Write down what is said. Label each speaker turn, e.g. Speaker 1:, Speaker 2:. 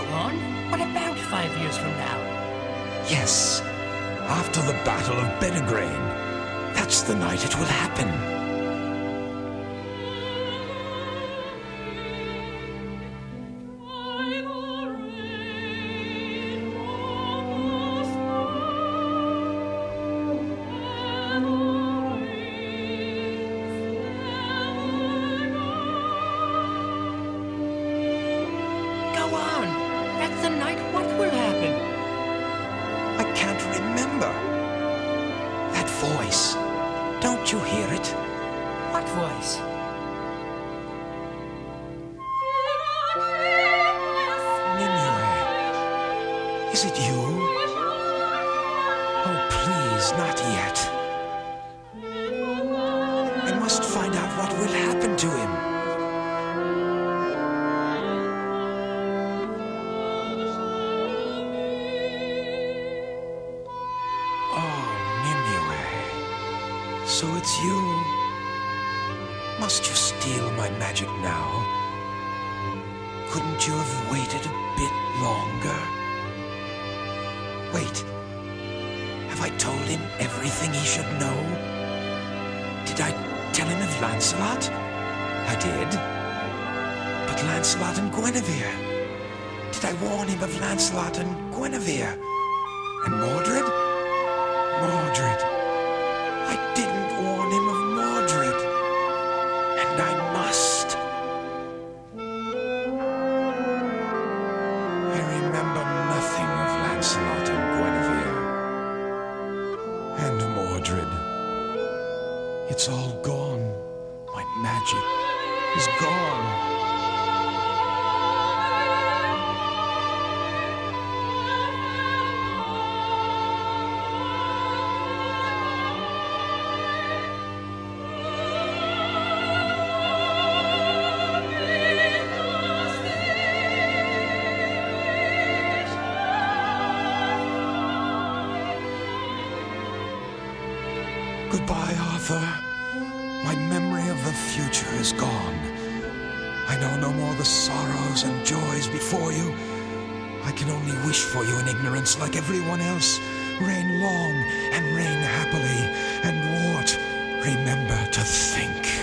Speaker 1: on. What about 5 years from now?
Speaker 2: Yes, after the Battle of Bedegrain. That's the night it will happen.
Speaker 1: Go on. That's the night what will happen?
Speaker 2: I can't remember. That voice. Don't you hear it?
Speaker 1: What voice?
Speaker 2: Nimue. Is it you? Oh, please, not yet. I must find out what will happen to him. Oh, Nimue. So it's you. Must you steal my magic now? Couldn't you have waited a bit longer? Wait. Have I told him everything he should know? Did I tell him of Lancelot? I did. But Lancelot and Guinevere? Did I warn him of Lancelot and Guinevere? And Mordred? Mordred. I didn't warn him of Mordred. And I must. I remember nothing of Lancelot and Guinevere. And Mordred. It's all gone. My magic is gone. Goodbye, Arthur. My memory of the future is gone. I know no more the sorrows and joys before you. I can only wish for you in ignorance like everyone else. Reign long and reign happily, and Wart, remember to think.